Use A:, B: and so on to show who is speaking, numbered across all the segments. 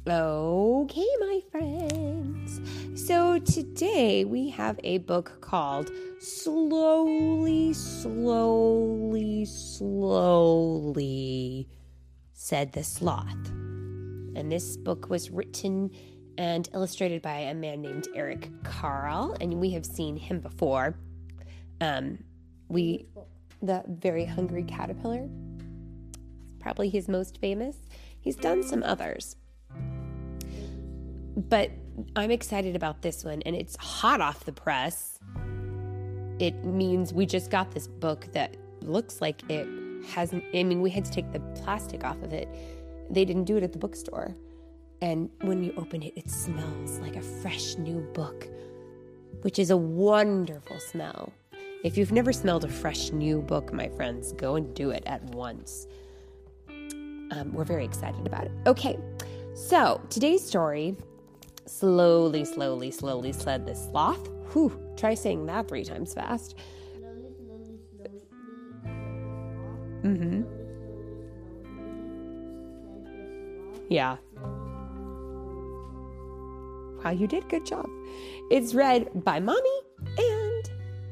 A: Okay, my friends. So today we have a book called Slowly, Slowly, Slowly, Said the Sloth. And this book was written and illustrated by a man named Eric Carle, and we have seen him before. The Very Hungry Caterpillar, probably his most famous. He's done some others. But I'm excited about this one, and it's hot off the press. It means we just got this book that looks like it hasn't, we had to take the plastic off of it. They didn't do it at the bookstore. And when you open it, it smells like a fresh new book, which is a wonderful smell. If you've never smelled a fresh new book, my friends, go and do it at once. We're very excited about it. Okay, so today's story, Slowly, Slowly, Slowly Said the Sloth. Whew, try saying that 3 times fast. Mm-hmm. Yeah. Wow, you did. Good job. It's read by Mommy and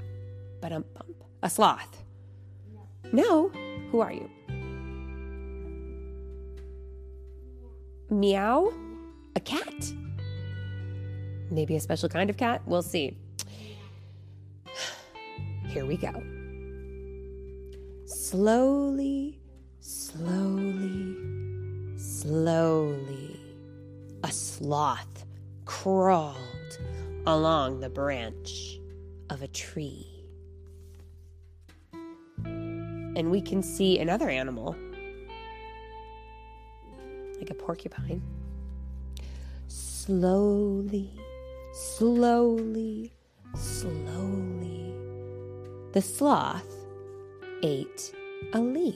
A: a sloth. No. Who are you? Meow? A cat? Maybe a special kind of cat? We'll see. Here we go. Slowly, slowly, slowly, a sloth crawled along the branch of a tree. And we can see another animal, like a porcupine. Slowly, slowly, slowly, the sloth ate a leaf.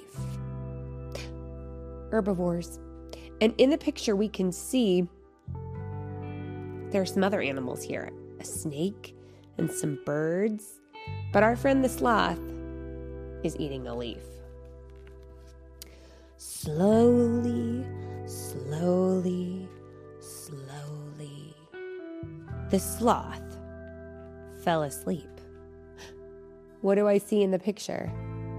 A: Herbivores. And in the picture, we can see there are some other animals here, a snake and some birds. But our friend the sloth is eating a leaf. Slowly, slowly, slowly, the sloth fell asleep. What do I see in the picture?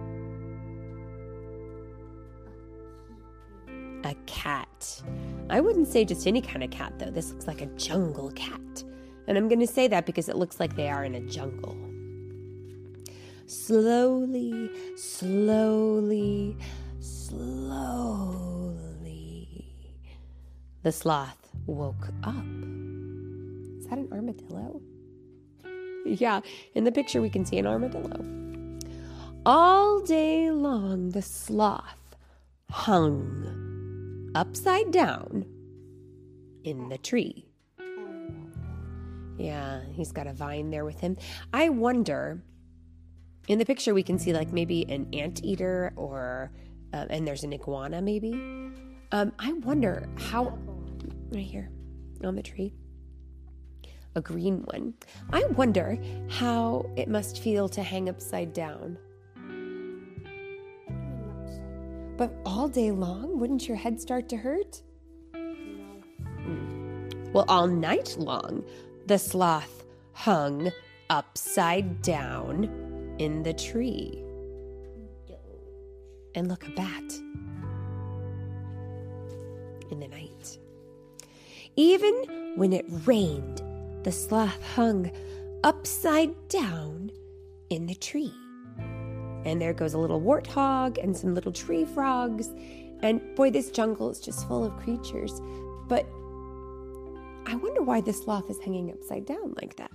A: A cat. I wouldn't say just any kind of cat, though. This looks like a jungle cat. And I'm going to say that because it looks like they are in a jungle. Slowly, slowly, slowly, the sloth woke up. Is that an armadillo? Yeah, in the picture we can see an armadillo. All day long, the sloth hung upside down in the tree. Yeah, he's got a vine there with him. I wonder, in the picture we can see like maybe an anteater or, and there's an iguana maybe. I wonder how, right here on the tree, a green one. I wonder how it must feel to hang upside down. But all day long, wouldn't your head start to hurt?
B: No.
A: Well, all night long, the sloth hung upside down in the tree. And look, a bat in the night. Even when it rained, the sloth hung upside down in the tree. And there goes a little warthog and some little tree frogs. And boy, this jungle is just full of creatures. But I wonder why the sloth is hanging upside down like that.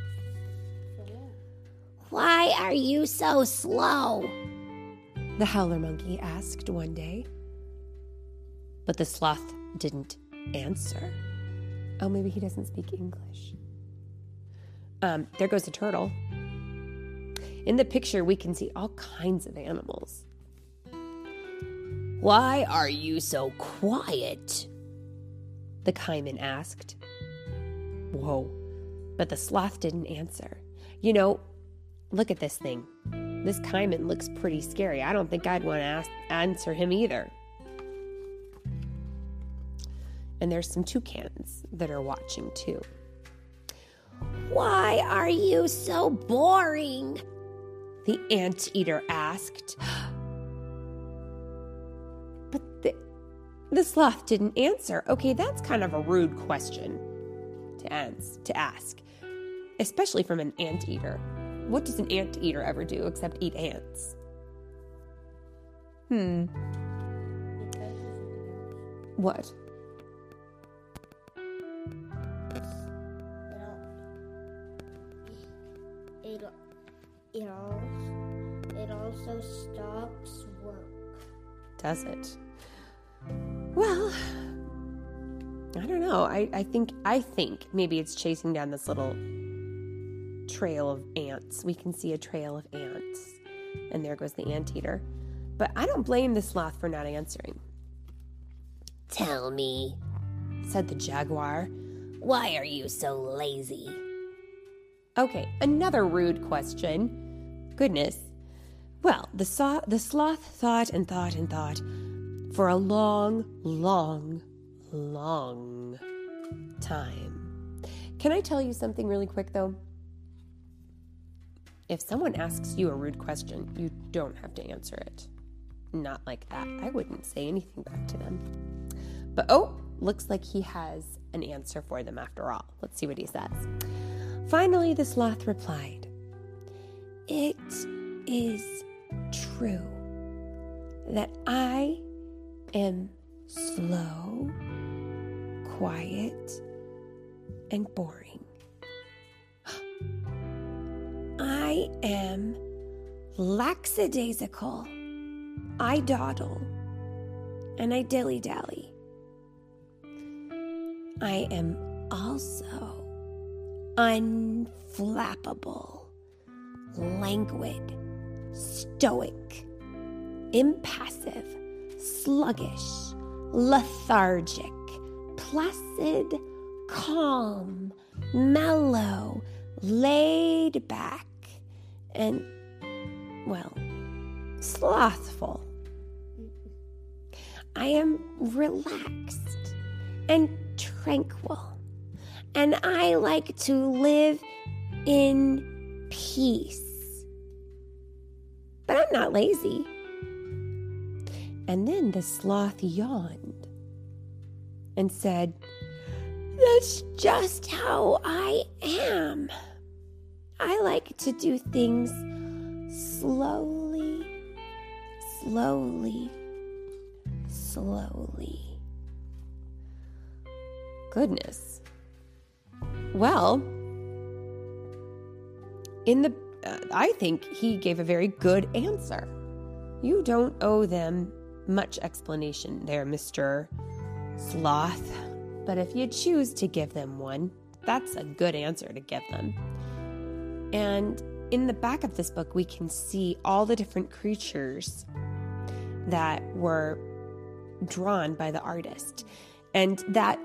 B: Why are you so slow?
A: The howler monkey asked one day. But the sloth didn't answer. Oh, maybe he doesn't speak English. There goes a turtle. In the picture, we can see all kinds of animals.
B: Why are you so quiet?
A: The caiman asked. Whoa, but the sloth didn't answer. You know, look at this thing. This caiman looks pretty scary. I don't think I'd want to answer him either. And there's some toucans that are watching too.
B: Why are you so boring?
A: The anteater asked. But the sloth didn't answer. Okay, that's kind of a rude question to ask, especially from an anteater. What does an anteater ever do except eat ants? What?
C: It also stops work.
A: Does it? Well, I don't know. I think maybe it's chasing down this little trail of ants. We can see a trail of ants. And there goes the anteater. But I don't blame the sloth for not answering.
B: Tell me,
A: Said the jaguar.
B: why are you so lazy?
A: Okay, another rude question. Goodness. Well, the sloth thought and thought and thought for a long, long, long time. Can I tell you something really quick, though? If someone asks you a rude question, you don't have to answer it. Not like that. I wouldn't say anything back to them. But looks like he has an answer for them after all. Let's see what he says. Finally, the sloth replied, "It is true that I am slow, quiet, and boring. I am lackadaisical. I dawdle, and I dilly-dally. I am also unflappable, languid, stoic, impassive, sluggish, lethargic, placid, calm, mellow, laid back, and, well, slothful. I am relaxed and tranquil, and I like to live in peace. But I'm not lazy." And then the sloth yawned and said, "That's just how I am. I like to do things slowly, slowly, slowly." Goodness. Well, I think he gave a very good answer. You don't owe them much explanation there, Mr. Sloth. But if you choose to give them one, that's a good answer to give them. And in the back of this book, we can see all the different creatures that were drawn by the artist. And that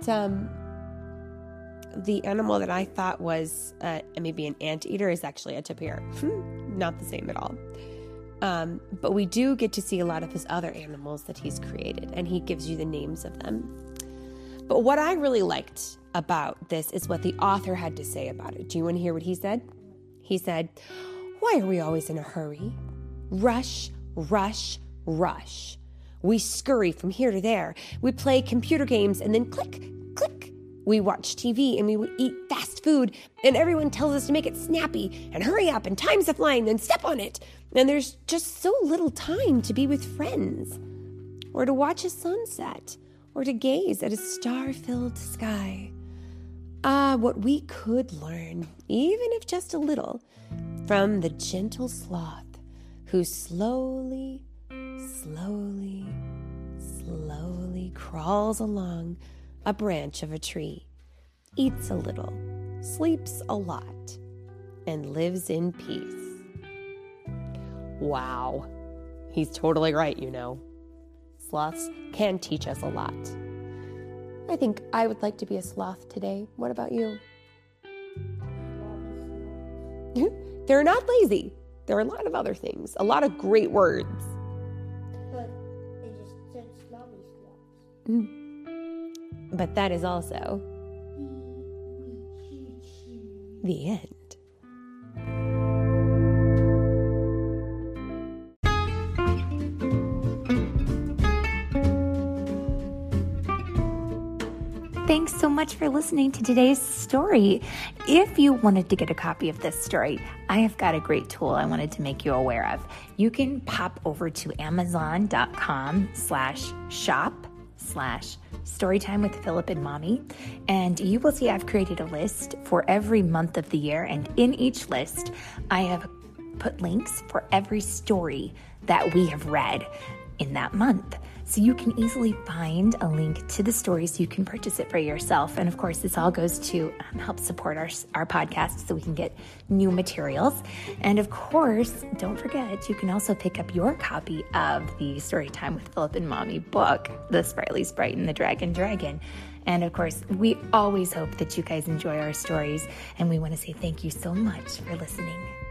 A: the animal that I thought was maybe an anteater is actually a tapir. Not the same at all. But we do get to see a lot of his other animals that he's created, and he gives you the names of them. But what I really liked about this is what the author had to say about it. Do you want to hear what he said? He said, "Why are we always in a hurry? Rush, rush, rush. We scurry from here to there. We play computer games and then click, click. We watch TV and we eat fast food, and everyone tells us to make it snappy and hurry up and time's a-flying and step on it. And there's just so little time to be with friends, or to watch a sunset, or to gaze at a star-filled sky. Ah, what we could learn, even if just a little, from the gentle sloth who slowly, slowly, slowly crawls along a branch of a tree, eats a little, sleeps a lot, and lives in peace." Wow. He's totally right, you know. Sloths can teach us a lot. I think I would like to be a sloth today. What about you? They're not lazy. There are a lot of other things, a lot of great words.
C: But they just said snobby sloths.
A: But that is also the end.
D: Thanks so much for listening to today's story. If you wanted to get a copy of this story, I have got a great tool I wanted to make you aware of. You can pop over to amazon.com/shop/storytime with Philip and Mommy, and you will see I've created a list for every month of the year, and in each list, I have put links for every story that we have read in that month. So you can easily find a link to the story so you can purchase it for yourself. And of course, this all goes to help support our podcast so we can get new materials. And of course, don't forget, you can also pick up your copy of the Storytime with Philip and Mommy book, The Sprightly Sprite and the Dragon Dragon. And of course, we always hope that you guys enjoy our stories. And we want to say thank you so much for listening.